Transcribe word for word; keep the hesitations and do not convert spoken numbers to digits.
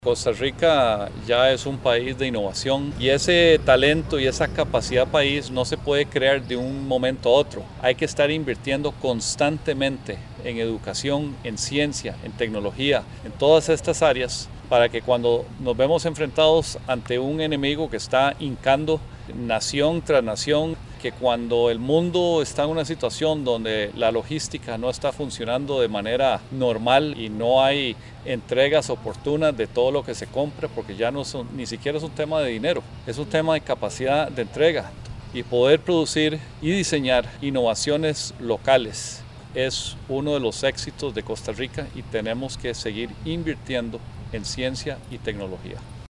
Costa Rica ya es un país de innovación y ese talento y esa capacidad país no se puede crear de un momento a otro. Hay que estar invirtiendo constantemente en educación, en ciencia, en tecnología, en todas estas áreas para que cuando nos vemos enfrentados ante un enemigo que está hincando nación tras nación, que cuando el mundo está en una situación donde la logística no está funcionando de manera normal y no hay entregas oportunas de todo lo que se compra, porque ya no son, ni siquiera es un tema de dinero, es un tema de capacidad de entrega y poder producir y diseñar innovaciones locales es uno de los éxitos de Costa Rica y tenemos que seguir invirtiendo en ciencia y tecnología.